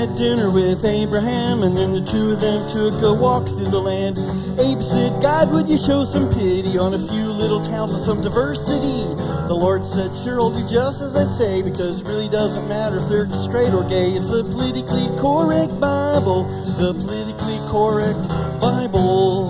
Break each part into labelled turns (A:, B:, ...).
A: had dinner with Abraham, and then the two of them took a walk through the land. Abe said, God, would you show some pity on a few little towns with some diversity? The Lord said, sure, I'll do just as I say, because it really doesn't matter if they're straight or gay. It's the politically correct Bible, the politically correct Bible.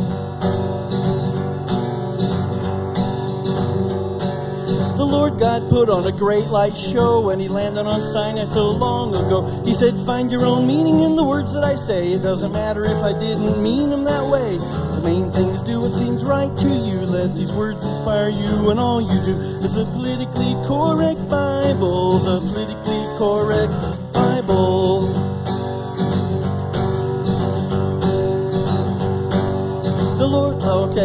A: The Lord God put on a great light show when he landed on Sinai so long ago. He said, find your own meaning in the words that I say. It doesn't matter if I didn't mean them that way. The main thing is do what seems right to you. Let these words inspire you, and all you do is the politically correct Bible, the politically correct Bible. The Lord,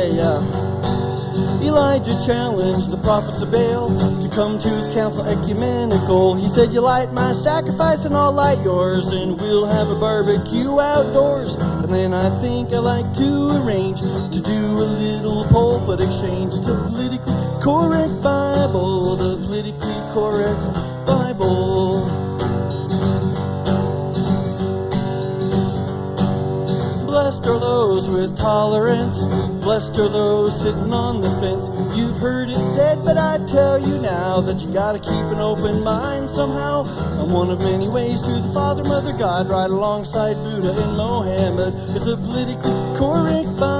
A: Elijah challenged the prophets of Baal to come to his council ecumenical. He said, you light my sacrifice and I'll light yours, and we'll have a barbecue outdoors. And then I think I like to arrange to do a little pulpit exchange. It's a politically correct Bible, the politically correct Bible. Blessed are those with tolerance, blessed are those sitting on the fence. You've heard it said, but I tell you now that you gotta keep an open mind somehow. I'm one of many ways to the Father, Mother, God, right alongside Buddha and Mohammed. It's a politically correct Bible.